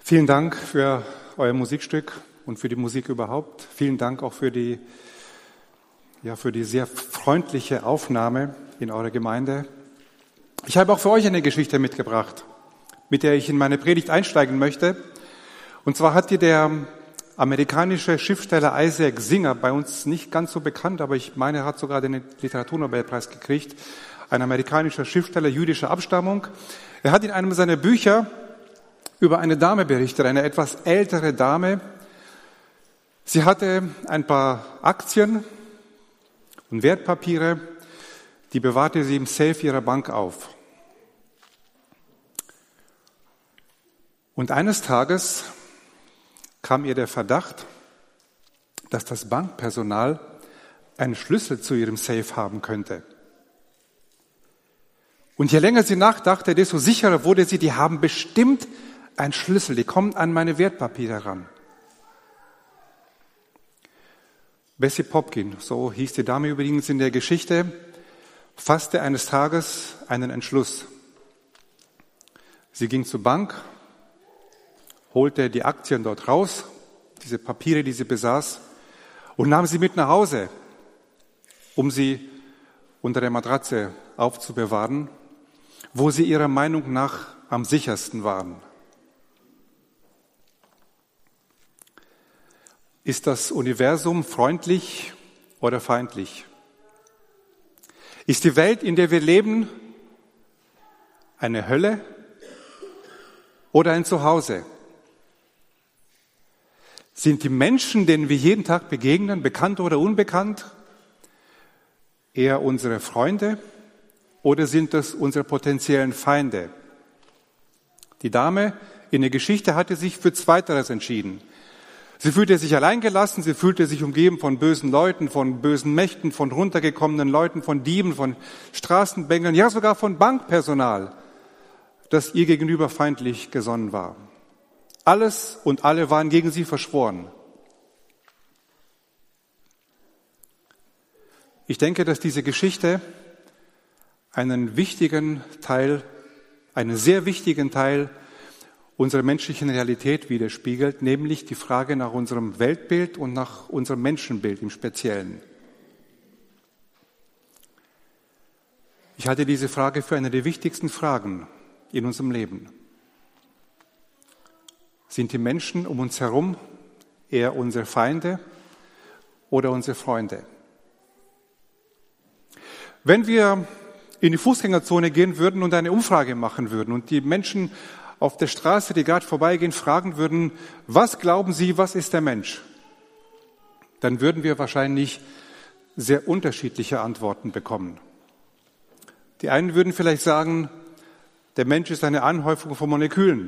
Vielen Dank für euer Musikstück und für die Musik überhaupt. Vielen Dank auch für die sehr freundliche Aufnahme in eurer Gemeinde. Ich habe auch für euch eine Geschichte mitgebracht, mit der ich in meine Predigt einsteigen möchte. Und zwar hat die der amerikanische Schriftsteller Isaac Singer, bei uns nicht ganz so bekannt, aber ich meine, er hat sogar den Literaturnobelpreis gekriegt, ein amerikanischer Schriftsteller jüdischer Abstammung. Er hat in einem seiner Bücher über eine Dame berichtet, eine etwas ältere Dame. Sie hatte ein paar Aktien und Wertpapiere, die bewahrte sie im Safe ihrer Bank auf. Und eines Tages kam ihr der Verdacht, dass das Bankpersonal einen Schlüssel zu ihrem Safe haben könnte. Und je länger sie nachdachte, desto sicherer wurde sie, die haben bestimmt einen Schlüssel, die kommen an meine Wertpapiere ran. Bessie Popkin, so hieß die Dame übrigens in der Geschichte, fasste eines Tages einen Entschluss. Sie ging zur Bank, holte die Aktien dort raus, diese Papiere, die sie besaß, und nahm sie mit nach Hause, um sie unter der Matratze aufzubewahren, wo sie ihrer Meinung nach am sichersten waren. Ist das Universum freundlich oder feindlich? Ist die Welt, in der wir leben, eine Hölle oder ein Zuhause? Sind die Menschen, denen wir jeden Tag begegnen, bekannt oder unbekannt, eher unsere Freunde oder sind das unsere potenziellen Feinde? Die Dame in der Geschichte hatte sich für Zweiteres entschieden. Sie fühlte sich alleingelassen, sie fühlte sich umgeben von bösen Leuten, von bösen Mächten, von runtergekommenen Leuten, von Dieben, von Straßenbänkern, ja sogar von Bankpersonal, das ihr gegenüber feindlich gesonnen war. Alles und alle waren gegen sie verschworen. Ich denke, dass diese Geschichte einen sehr wichtigen Teil unserer menschlichen Realität widerspiegelt, nämlich die Frage nach unserem Weltbild und nach unserem Menschenbild im Speziellen. Ich halte diese Frage für eine der wichtigsten Fragen in unserem Leben. Sind die Menschen um uns herum eher unsere Feinde oder unsere Freunde? Wenn wir in die Fußgängerzone gehen würden und eine Umfrage machen würden und die Menschen auf der Straße, die gerade vorbeigehen, fragen würden, was glauben Sie, was ist der Mensch? Dann würden wir wahrscheinlich sehr unterschiedliche Antworten bekommen. Die einen würden vielleicht sagen, der Mensch ist eine Anhäufung von Molekülen.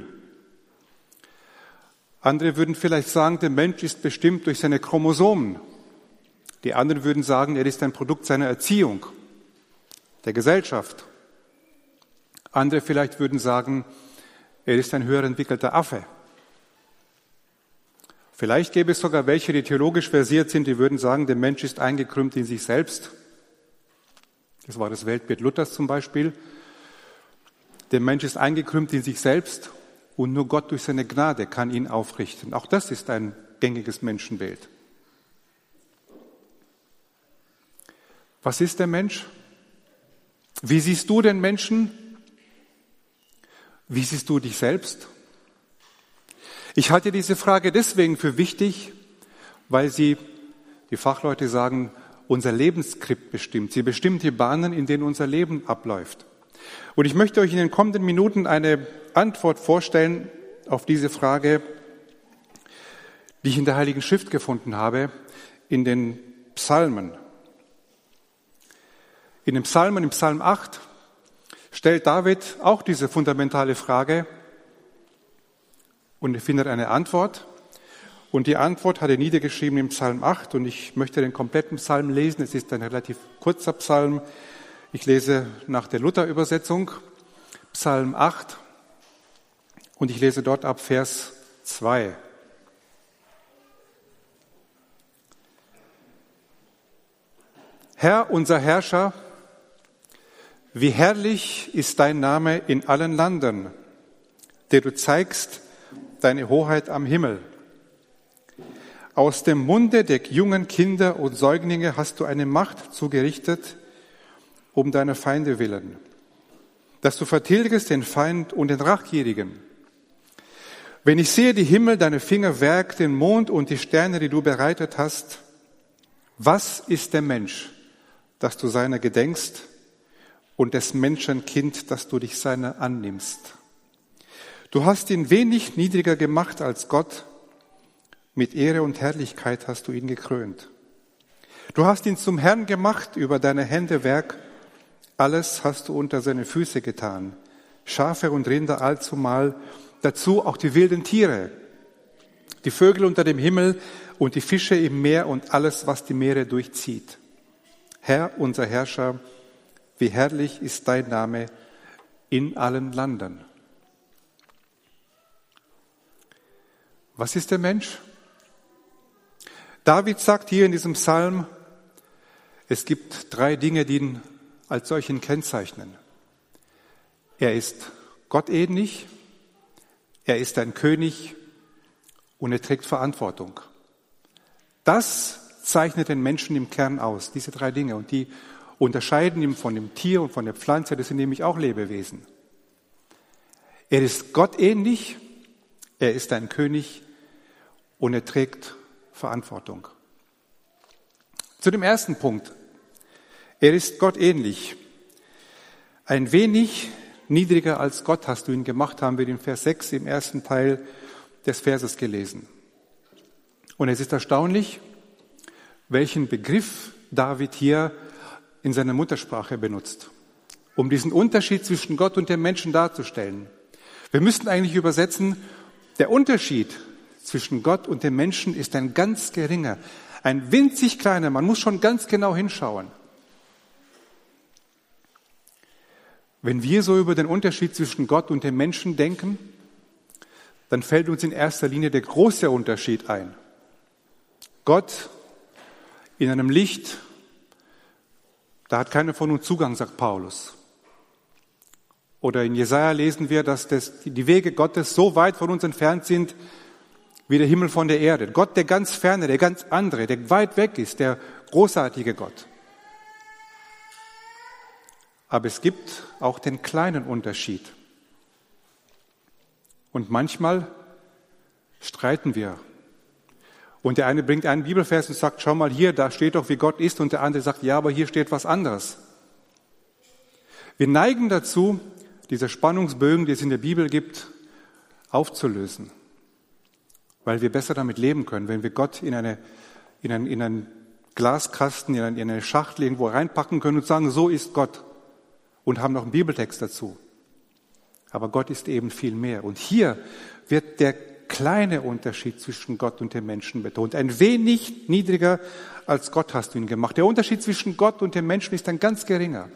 Andere würden vielleicht sagen, der Mensch ist bestimmt durch seine Chromosomen. Die anderen würden sagen, er ist ein Produkt seiner Erziehung, der Gesellschaft. Andere vielleicht würden sagen, er ist ein höher entwickelter Affe. Vielleicht gäbe es sogar welche, die theologisch versiert sind, die würden sagen, der Mensch ist eingekrümmt in sich selbst. Das war das Weltbild Luthers zum Beispiel. Der Mensch ist eingekrümmt in sich selbst und nur Gott durch seine Gnade kann ihn aufrichten. Auch das ist ein gängiges Menschenbild. Was ist der Mensch? Wie siehst du den Menschen? Wie siehst du dich selbst? Ich halte diese Frage deswegen für wichtig, weil sie, die Fachleute sagen, unser Lebensskript bestimmt. Sie bestimmt die Bahnen, in denen unser Leben abläuft. Und ich möchte euch in den kommenden Minuten eine Antwort vorstellen auf diese Frage, die ich in der Heiligen Schrift gefunden habe, in den Psalmen. In den Psalmen, im Psalm 8, stellt David auch diese fundamentale Frage und er findet eine Antwort. Und die Antwort hat er niedergeschrieben im Psalm 8 und ich möchte den kompletten Psalm lesen. Es ist ein relativ kurzer Psalm. Ich lese nach der Luther-Übersetzung Psalm 8 und ich lese dort ab Vers 2. Herr, unser Herrscher, wie herrlich ist dein Name in allen Landen, der du zeigst, deine Hoheit am Himmel. Aus dem Munde der jungen Kinder und Säuglinge hast du eine Macht zugerichtet, um deiner Feinde willen, dass du vertilgest den Feind und den Rachgierigen. Wenn ich sehe die Himmel, deine Finger Werk, den Mond und die Sterne, die du bereitet hast, was ist der Mensch, dass du seiner gedenkst, und des Menschen Kind, dass du dich seiner annimmst? Du hast ihn wenig niedriger gemacht als Gott, mit Ehre und Herrlichkeit hast du ihn gekrönt. Du hast ihn zum Herrn gemacht über deine Hände Werk, alles hast du unter seine Füße getan, Schafe und Rinder allzumal, dazu auch die wilden Tiere, die Vögel unter dem Himmel und die Fische im Meer und alles, was die Meere durchzieht. Herr, unser Herrscher, wie herrlich ist dein Name in allen Landen. Was ist der Mensch? David sagt hier in diesem Psalm, es gibt 3 Dinge, die ihn als solchen kennzeichnen. Er ist gottähnlich, er ist ein König und er trägt Verantwortung. Das zeichnet den Menschen im Kern aus, diese 3 Dinge. Und die unterscheiden ihn von dem Tier und von der Pflanze, das sind nämlich auch Lebewesen. Er ist gottähnlich, er ist ein König und er trägt Verantwortung. Zu dem ersten Punkt. Er ist gottähnlich. Ein wenig niedriger als Gott hast du ihn gemacht, haben wir in Vers 6 im ersten Teil des Verses gelesen. Und es ist erstaunlich, welchen Begriff David hier in seiner Muttersprache benutzt, um diesen Unterschied zwischen Gott und dem Menschen darzustellen. Wir müssten eigentlich übersetzen, der Unterschied zwischen Gott und dem Menschen ist ein ganz geringer, ein winzig kleiner, man muss schon ganz genau hinschauen. Wenn wir so über den Unterschied zwischen Gott und dem Menschen denken, dann fällt uns in erster Linie der große Unterschied ein. Gott in einem Licht, da hat keiner von uns Zugang, sagt Paulus. Oder in Jesaja lesen wir, dass die Wege Gottes so weit von uns entfernt sind, wie der Himmel von der Erde. Gott, der ganz ferne, der ganz andere, der weit weg ist, der großartige Gott. Aber es gibt auch den kleinen Unterschied. Und manchmal streiten wir. Und der eine bringt einen Bibelvers und sagt, schau mal hier, da steht doch, wie Gott ist. Und der andere sagt, ja, aber hier steht was anderes. Wir neigen dazu, diese Spannungsbögen, die es in der Bibel gibt, aufzulösen. Weil wir besser damit leben können, wenn wir Gott in einen Glaskasten, in eine Schachtel irgendwo reinpacken können und sagen, so ist Gott. Und haben noch einen Bibeltext dazu. Aber Gott ist eben viel mehr. Und hier wird der kleine Unterschied zwischen Gott und dem Menschen betont. Ein wenig niedriger als Gott hast du ihn gemacht. Der Unterschied zwischen Gott und dem Menschen ist ein ganz geringer.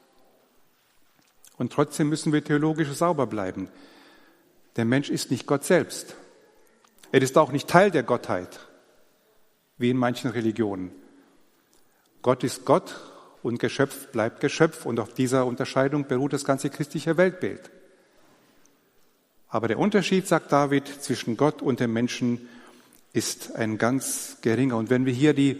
Und trotzdem müssen wir theologisch sauber bleiben. Der Mensch ist nicht Gott selbst. Er ist auch nicht Teil der Gottheit, wie in manchen Religionen. Gott ist Gott und Geschöpf bleibt Geschöpf. Und auf dieser Unterscheidung beruht das ganze christliche Weltbild. Aber der Unterschied, sagt David, zwischen Gott und dem Menschen ist ein ganz geringer. Und wenn wir hier die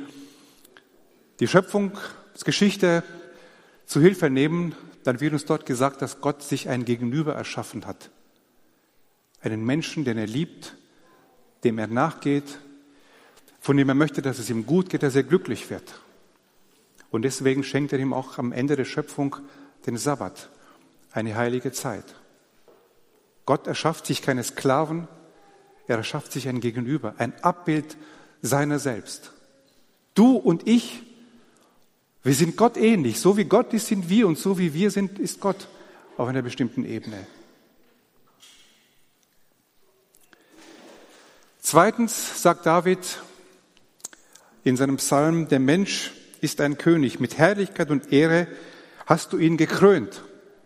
Schöpfungsgeschichte zu Hilfe nehmen, dann wird uns dort gesagt, dass Gott sich ein Gegenüber erschaffen hat. Einen Menschen, den er liebt, dem er nachgeht, von dem er möchte, dass es ihm gut geht, dass er glücklich wird. Und deswegen schenkt er ihm auch am Ende der Schöpfung den Sabbat, eine heilige Zeit. Gott erschafft sich keine Sklaven, er erschafft sich ein Gegenüber, ein Abbild seiner selbst. Du und ich, wir sind Gott ähnlich. So wie Gott ist, sind wir und so wie wir sind, ist Gott auf einer bestimmten Ebene. Zweitens sagt David in seinem Psalm, der Mensch ist ein König. Mit Herrlichkeit und Ehre hast du ihn gekrönt.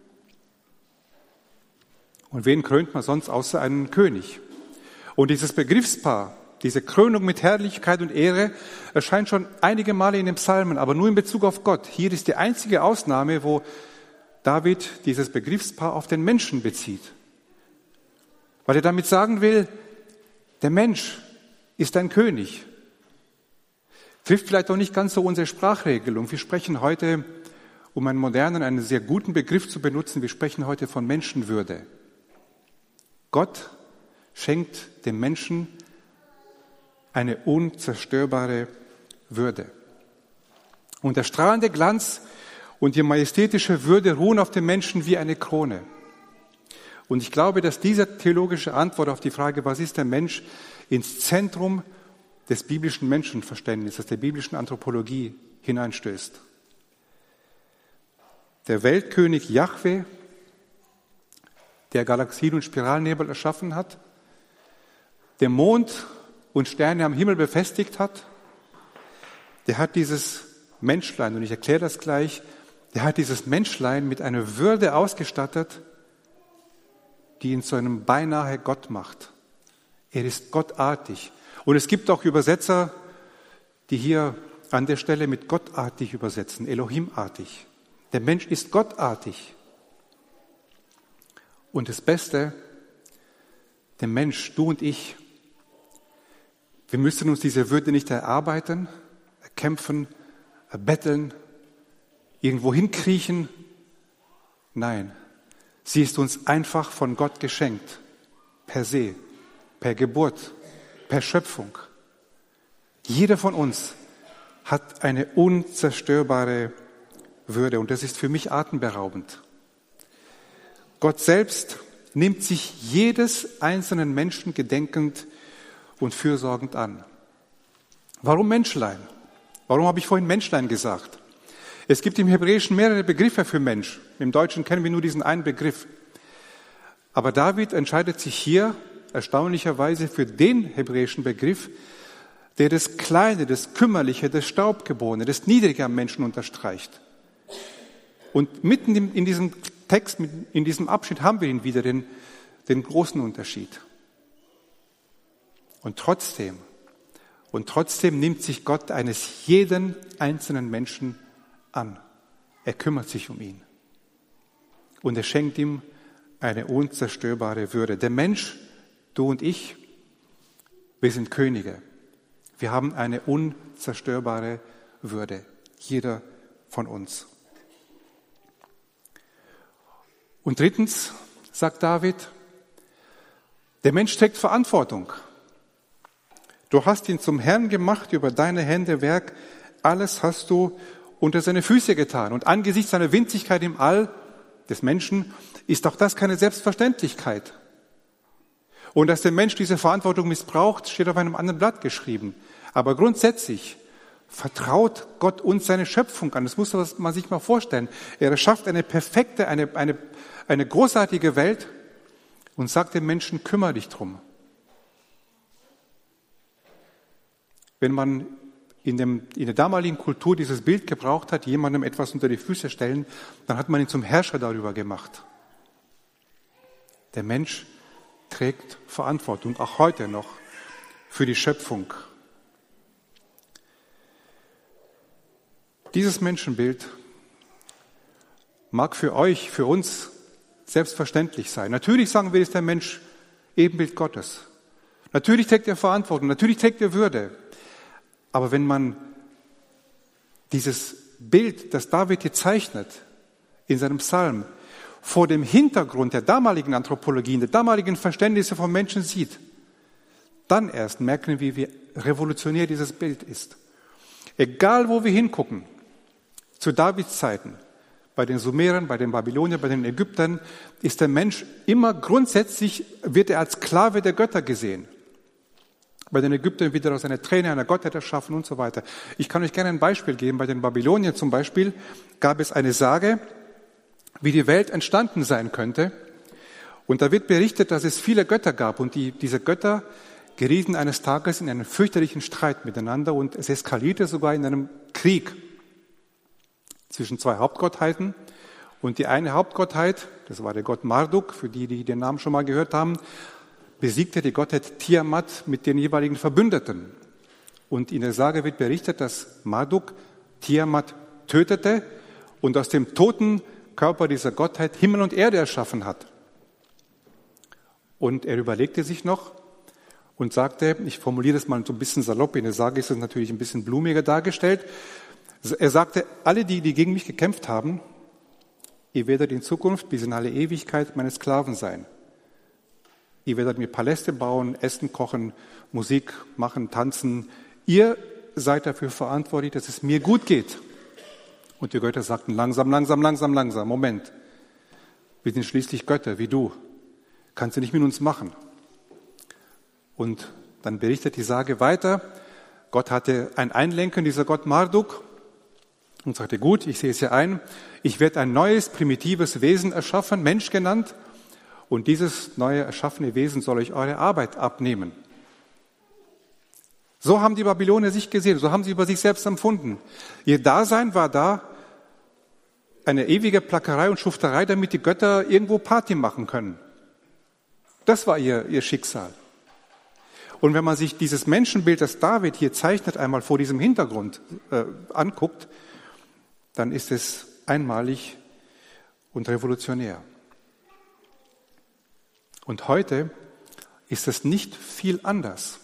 Und wen krönt man sonst außer einen König? Und dieses Begriffspaar, diese Krönung mit Herrlichkeit und Ehre, erscheint schon einige Male in den Psalmen, aber nur in Bezug auf Gott. Hier ist die einzige Ausnahme, wo David dieses Begriffspaar auf den Menschen bezieht. Weil er damit sagen will, Der Mensch ist ein König. Trifft vielleicht auch nicht ganz so unsere Sprachregelung. Wir sprechen heute, um einen modernen, einen sehr guten Begriff zu benutzen, wir sprechen heute von Menschenwürde. Gott schenkt dem Menschen eine unzerstörbare Würde. Und der strahlende Glanz und die majestätische Würde ruhen auf dem Menschen wie eine Krone. Und ich glaube, dass diese theologische Antwort auf die Frage, was ist der Mensch, ins Zentrum des biblischen Menschenverständnisses, der biblischen Anthropologie hineinstößt. Der Weltkönig Jahwe, der Galaxien und Spiralnebel erschaffen hat, der Mond und Sterne am Himmel befestigt hat, der hat dieses Menschlein, und ich erkläre das gleich, der hat dieses Menschlein mit einer Würde ausgestattet, die ihn zu einem beinahe Gott macht. Er ist gottartig. Und es gibt auch Übersetzer, die hier an der Stelle mit gottartig übersetzen, Elohimartig. Der Mensch ist gottartig. Und das Beste, der Mensch, du und ich, wir müssen uns diese Würde nicht erarbeiten, erkämpfen, erbetteln, irgendwo hinkriechen. Nein, sie ist uns einfach von Gott geschenkt, per se, per Geburt, per Schöpfung. Jeder von uns hat eine unzerstörbare Würde und das ist für mich atemberaubend. Gott selbst nimmt sich jedes einzelnen Menschen gedenkend und fürsorgend an. Warum Menschlein? Warum habe ich vorhin Menschlein gesagt? Es gibt im Hebräischen mehrere Begriffe für Mensch. Im Deutschen kennen wir nur diesen einen Begriff. Aber David entscheidet sich hier erstaunlicherweise für den hebräischen Begriff, der das Kleine, das Kümmerliche, das Staubgeborene, das Niedrige am Menschen unterstreicht. Und mitten in diesem Text, in diesem Abschnitt haben wir ihn wieder, den großen Unterschied. Und trotzdem nimmt sich Gott eines jeden einzelnen Menschen an. Er kümmert sich um ihn. Und er schenkt ihm eine unzerstörbare Würde. Der Mensch, du und ich, wir sind Könige. Wir haben eine unzerstörbare Würde. Jeder von uns. Und drittens sagt David, der Mensch trägt Verantwortung. Du hast ihn zum Herrn gemacht über deine Hände Werk. Alles hast du unter seine Füße getan. Und angesichts seiner Winzigkeit im All des Menschen ist auch das keine Selbstverständlichkeit. Und dass der Mensch diese Verantwortung missbraucht, steht auf einem anderen Blatt geschrieben. Aber grundsätzlich vertraut Gott uns seine Schöpfung an. Das muss man sich mal vorstellen. Er erschafft eine perfekte, eine großartige Welt und sagt dem Menschen, kümmere dich drum. Wenn man in der damaligen Kultur dieses Bild gebraucht hat, jemandem etwas unter die Füße stellen, dann hat man ihn zum Herrscher darüber gemacht. Der Mensch trägt Verantwortung, auch heute noch, für die Schöpfung. Dieses Menschenbild mag für euch, für uns selbstverständlich sein. Natürlich sagen wir, ist der Mensch Ebenbild Gottes. Natürlich trägt er Verantwortung, natürlich trägt er Würde. Aber wenn man dieses Bild, das David hier zeichnet, in seinem Psalm, vor dem Hintergrund der damaligen Anthropologie, der damaligen Verständnisse von Menschen sieht, dann erst merken wir, wie revolutionär dieses Bild ist. Egal, wo wir hingucken, zu Davids Zeiten, bei den Sumerern, bei den Babyloniern, bei den Ägyptern, ist der Mensch immer grundsätzlich, wird er als Sklave der Götter gesehen. Bei den Ägyptern wird er aus einer Träne einer Gottheit erschaffen und so weiter. Ich kann euch gerne ein Beispiel geben. Bei den Babyloniern zum Beispiel gab es eine Sage, wie die Welt entstanden sein könnte. Und da wird berichtet, dass es viele Götter gab und diese Götter gerieten eines Tages in einen fürchterlichen Streit miteinander und es eskalierte sogar in einem Krieg zwischen zwei Hauptgottheiten. Und die eine Hauptgottheit, das war der Gott Marduk, für die den Namen schon mal gehört haben, besiegte die Gottheit Tiamat mit den jeweiligen Verbündeten. Und in der Sage wird berichtet, dass Marduk Tiamat tötete und aus dem toten Körper dieser Gottheit Himmel und Erde erschaffen hat. Und er überlegte sich noch, und sagte, ich formuliere das mal so ein bisschen salopp, in der Sage ist es natürlich ein bisschen blumiger dargestellt. Er sagte, alle die gegen mich gekämpft haben, ihr werdet in Zukunft bis in alle Ewigkeit meine Sklaven sein. Ihr werdet mir Paläste bauen, essen, kochen, Musik machen, tanzen. Ihr seid dafür verantwortlich, dass es mir gut geht. Und die Götter sagten, langsam, Moment. Wir sind schließlich Götter, wie du. Kannst du nicht mit uns machen. Und dann berichtet die Sage weiter, Gott hatte ein Einlenken, dieser Gott Marduk, und sagte, gut, ich sehe es ja ein, ich werde ein neues, primitives Wesen erschaffen, Mensch genannt, und dieses neue erschaffene Wesen soll euch eure Arbeit abnehmen. So haben die Babylonier sich gesehen, so haben sie über sich selbst empfunden. Ihr Dasein war da eine ewige Plackerei und Schufterei, damit die Götter irgendwo Party machen können. Das war ihr Schicksal. Und wenn man sich dieses Menschenbild, das David hier zeichnet, einmal vor diesem Hintergrund anguckt, dann ist es einmalig und revolutionär. Und heute ist es nicht viel anders.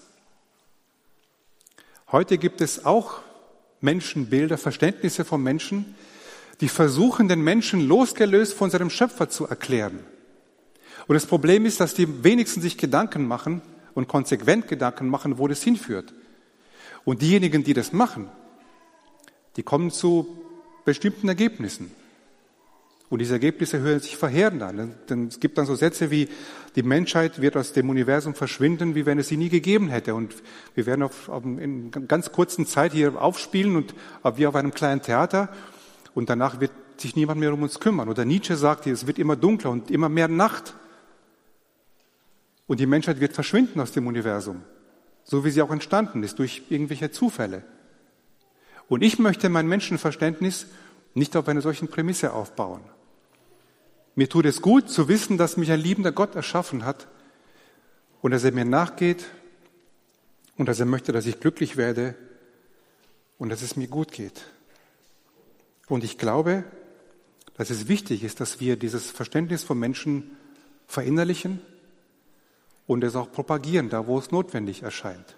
Heute gibt es auch Menschenbilder, Verständnisse von Menschen, die versuchen, den Menschen losgelöst von seinem Schöpfer zu erklären. Und das Problem ist, dass die wenigsten sich Gedanken machen und konsequent Gedanken machen, wo das hinführt. Und diejenigen, die das machen, die kommen zu bestimmten Ergebnissen. Und diese Ergebnisse hören sich verheerend an. Denn es gibt dann so Sätze wie, die Menschheit wird aus dem Universum verschwinden, wie wenn es sie nie gegeben hätte. Und wir werden in ganz kurzen Zeit hier aufspielen und wie auf einem kleinen Theater. Und danach wird sich niemand mehr um uns kümmern. Oder Nietzsche sagt, es wird immer dunkler und immer mehr Nacht. Und die Menschheit wird verschwinden aus dem Universum. So wie sie auch entstanden ist, durch irgendwelche Zufälle. Und ich möchte mein Menschenverständnis nicht auf einer solchen Prämisse aufbauen. Mir tut es gut zu wissen, dass mich ein liebender Gott erschaffen hat und dass er mir nachgeht und dass er möchte, dass ich glücklich werde und dass es mir gut geht. Und ich glaube, dass es wichtig ist, dass wir dieses Verständnis von Menschen verinnerlichen und es auch propagieren, da wo es notwendig erscheint.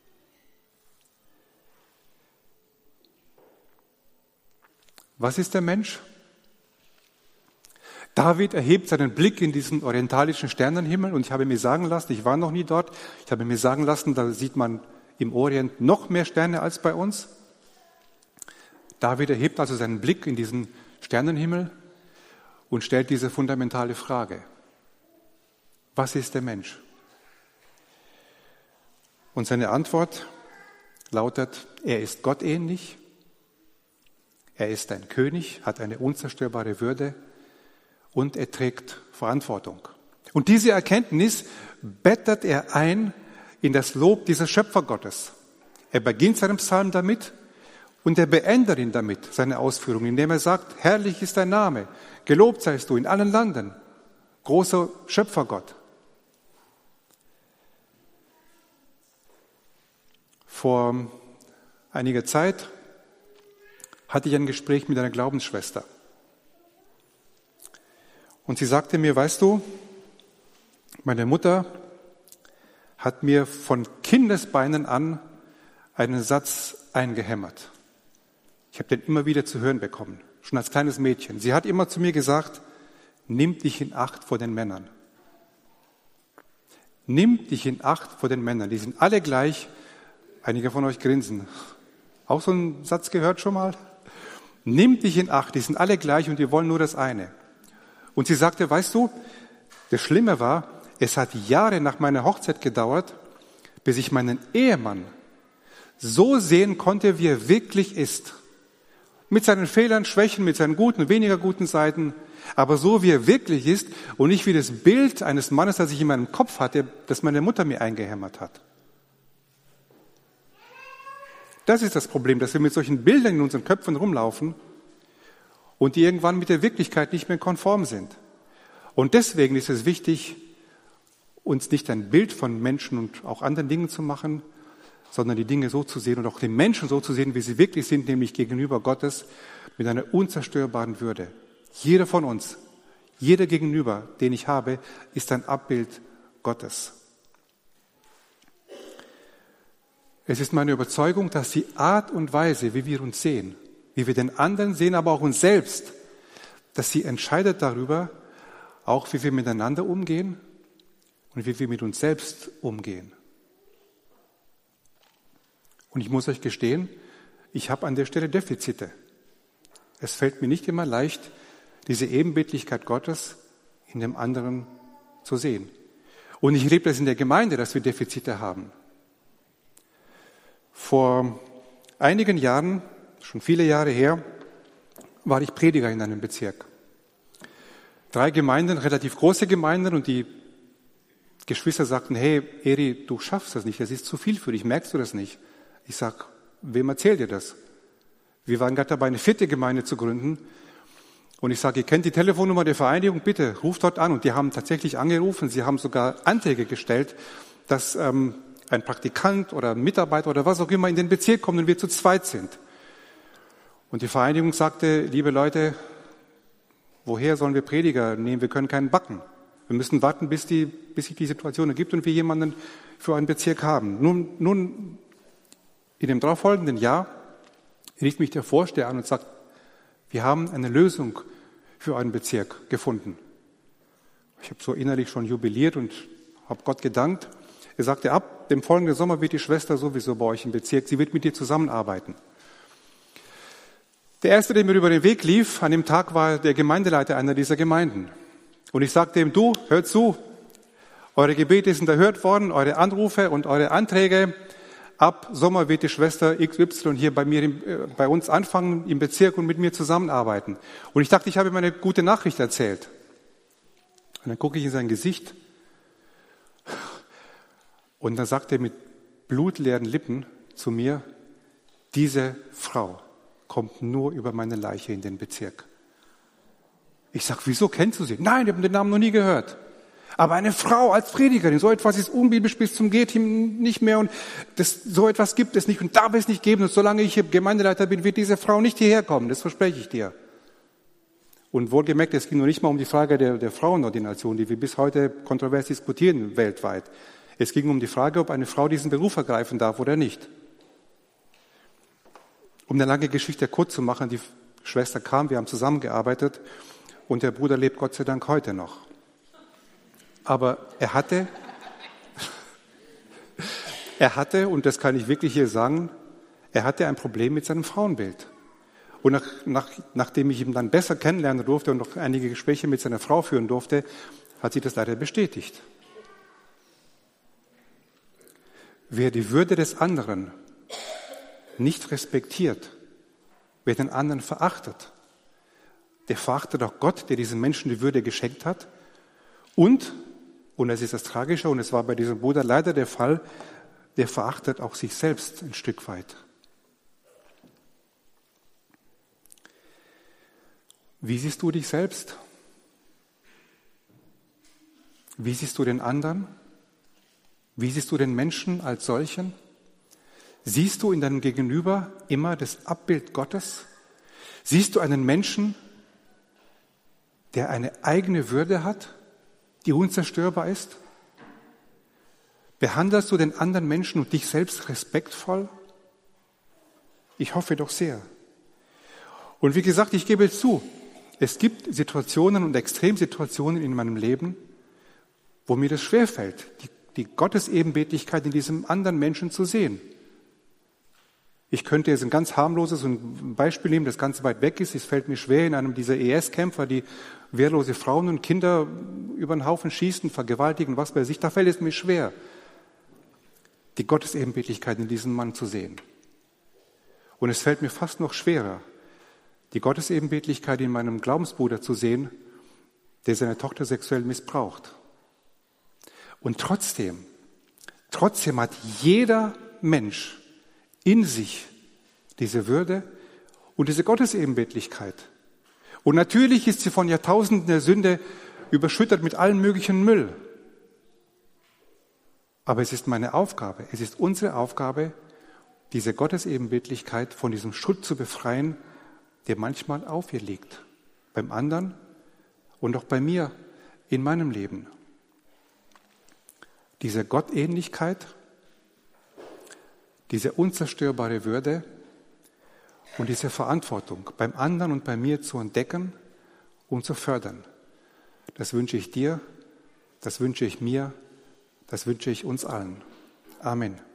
Was ist der Mensch? David erhebt seinen Blick in diesen orientalischen Sternenhimmel und ich habe mir sagen lassen, ich war noch nie dort, ich habe mir sagen lassen, da sieht man im Orient noch mehr Sterne als bei uns. David erhebt also seinen Blick in diesen Sternenhimmel und stellt diese fundamentale Frage. Was ist der Mensch? Und seine Antwort lautet, er ist gottähnlich, er ist ein König, hat eine unzerstörbare Würde und er trägt Verantwortung. Und diese Erkenntnis bettet er ein in das Lob dieses Schöpfergottes. Er beginnt seinen Psalm damit und er beendet ihn damit, seine Ausführungen, indem er sagt, herrlich ist dein Name, gelobt seist du in allen Landen, großer Schöpfergott. Vor einiger Zeit hatte ich ein Gespräch mit einer Glaubensschwester. Und sie sagte mir, weißt du, meine Mutter hat mir von Kindesbeinen an einen Satz eingehämmert. Ich habe den immer wieder zu hören bekommen, schon als kleines Mädchen. Sie hat immer zu mir gesagt, nimm dich in Acht vor den Männern. Nimm dich in Acht vor den Männern. Die sind alle gleich. Einige von euch grinsen. Auch so einen Satz gehört schon mal? Nimm dich in Acht, die sind alle gleich und die wollen nur das eine. Und sie sagte, weißt du, das Schlimme war, es hat Jahre nach meiner Hochzeit gedauert, bis ich meinen Ehemann so sehen konnte, wie er wirklich ist. Mit seinen Fehlern, Schwächen, mit seinen guten, weniger guten Seiten, aber so wie er wirklich ist und nicht wie das Bild eines Mannes, das ich in meinem Kopf hatte, das meine Mutter mir eingehämmert hat. Das ist das Problem, dass wir mit solchen Bildern in unseren Köpfen rumlaufen und die irgendwann mit der Wirklichkeit nicht mehr konform sind. Und deswegen ist es wichtig, uns nicht ein Bild von Menschen und auch anderen Dingen zu machen, sondern die Dinge so zu sehen und auch den Menschen so zu sehen, wie sie wirklich sind, nämlich gegenüber Gottes mit einer unzerstörbaren Würde. Jeder von uns, jeder Gegenüber, den ich habe, ist ein Abbild Gottes. Es ist meine Überzeugung, dass die Art und Weise, wie wir uns sehen, wie wir den anderen sehen, aber auch uns selbst, dass sie entscheidet darüber, auch wie wir miteinander umgehen und wie wir mit uns selbst umgehen. Und ich muss euch gestehen, ich habe an der Stelle Defizite. Es fällt mir nicht immer leicht, diese Ebenbildlichkeit Gottes in dem anderen zu sehen. Und ich erlebe das in der Gemeinde, dass wir Defizite haben. Vor einigen Jahren, schon viele Jahre her, war ich Prediger in einem Bezirk. 3 Gemeinden, relativ große Gemeinden, und die Geschwister sagten, hey, Eri, du schaffst das nicht, das ist zu viel für dich, merkst du das nicht? Ich sag, wem erzählt ihr das? Wir waren gerade dabei, eine 4. Gemeinde zu gründen. Und ich sage, ihr kennt die Telefonnummer der Vereinigung, bitte ruft dort an. Und die haben tatsächlich angerufen, sie haben sogar Anträge gestellt, dass ein Praktikant oder ein Mitarbeiter oder was auch immer in den Bezirk kommt und wir zu zweit sind. Und die Vereinigung sagte, liebe Leute, woher sollen wir Prediger nehmen? Wir können keinen backen. Wir müssen warten, bis sich die Situation ergibt und wir jemanden für einen Bezirk haben. Nun in dem darauffolgenden Jahr rief mich der Vorsteher an und sagt, wir haben eine Lösung für einen Bezirk gefunden. Ich habe so innerlich schon jubiliert und habe Gott gedankt. Er sagte, ab dem folgenden Sommer wird die Schwester sowieso bei euch im Bezirk, sie wird mit dir zusammenarbeiten. Der Erste, der mir über den Weg lief, an dem Tag war der Gemeindeleiter einer dieser Gemeinden. Und ich sagte ihm, du, hört zu, eure Gebete sind erhört worden, eure Anrufe und eure Anträge. Ab Sommer wird die Schwester XY hier bei uns anfangen im Bezirk und mit mir zusammenarbeiten. Und ich dachte, ich habe ihm eine gute Nachricht erzählt. Und dann gucke ich in sein Gesicht und dann sagt er mit blutleeren Lippen zu mir, diese Frau kommt nur über meine Leiche in den Bezirk. Ich sage, wieso kennst du sie? Nein, ich habe den Namen noch nie gehört. Aber eine Frau als Predigerin, so etwas ist unbiblisch bis zum geht nicht mehr und so etwas gibt es nicht und darf es nicht geben. Und solange ich hier Gemeindeleiter bin, wird diese Frau nicht hierher kommen, das verspreche ich dir. Und wohlgemerkt, es ging nur nicht mal um die Frage der Frauenordination, die wir bis heute kontrovers diskutieren weltweit. Es ging um die Frage, ob eine Frau diesen Beruf ergreifen darf oder nicht. Um eine lange Geschichte kurz zu machen, die Schwester kam, wir haben zusammengearbeitet und der Bruder lebt Gott sei Dank heute noch. Aber er hatte, und das kann ich wirklich hier sagen, er hatte ein Problem mit seinem Frauenbild. Und nachdem ich ihn dann besser kennenlernen durfte und noch einige Gespräche mit seiner Frau führen durfte, hat sich das leider bestätigt. Wer die Würde des anderen nicht respektiert, wer den anderen verachtet, der verachtet auch Gott, der diesem Menschen die Würde geschenkt hat. Und das ist das Tragische, und es war bei diesem Bruder leider der Fall, der verachtet auch sich selbst ein Stück weit. Wie siehst du dich selbst? Wie siehst du den anderen? Wie siehst du den Menschen als solchen? Siehst du in deinem Gegenüber immer das Abbild Gottes? Siehst du einen Menschen, der eine eigene Würde hat, die unzerstörbar ist? Behandelst du den anderen Menschen und dich selbst respektvoll? Ich hoffe doch sehr. Und wie gesagt, ich gebe zu, es gibt Situationen und Extremsituationen in meinem Leben, wo mir das schwerfällt, die Gottesebenbildlichkeit in diesem anderen Menschen zu sehen. Ich könnte jetzt ein ganz harmloses Beispiel nehmen, das ganz weit weg ist. Es fällt mir schwer, in einem dieser IS-Kämpfer, die wehrlose Frauen und Kinder über den Haufen schießen, vergewaltigen, was weiß ich. Da fällt es mir schwer, die Gottesebenbildlichkeit in diesem Mann zu sehen. Und es fällt mir fast noch schwerer, die Gottesebenbildlichkeit in meinem Glaubensbruder zu sehen, der seine Tochter sexuell missbraucht. Und trotzdem hat jeder Mensch in sich diese Würde und diese Gottesebenbildlichkeit. Und natürlich ist sie von Jahrtausenden der Sünde überschüttet mit allem möglichen Müll. Aber es ist meine Aufgabe, es ist unsere Aufgabe, diese Gottesebenbildlichkeit von diesem Schutt zu befreien, der manchmal auf ihr liegt. Beim anderen und auch bei mir in meinem Leben. Diese Gottähnlichkeit, diese unzerstörbare Würde und diese Verantwortung beim anderen und bei mir zu entdecken und zu fördern. Das wünsche ich dir, das wünsche ich mir, das wünsche ich uns allen. Amen.